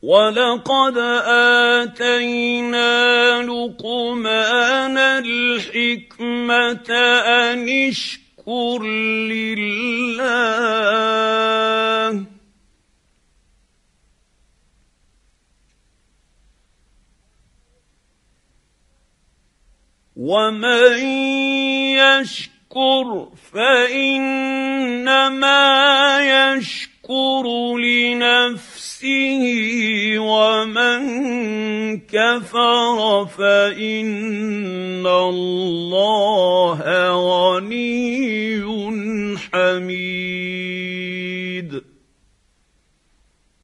وَلَقَدْ آتَيْنَا لُقْمَانَ الْحِكْمَةَ أَنِ اشْكُرْ لِلَّهِ وَمَن يَشْكُرْ فَإِنَّمَا يَشْكُرُ لِنَفْسِهِ وَمَن كَفَرَ فَإِنَّ اللَّهَ غَنِيٌّ حَمِيدٌ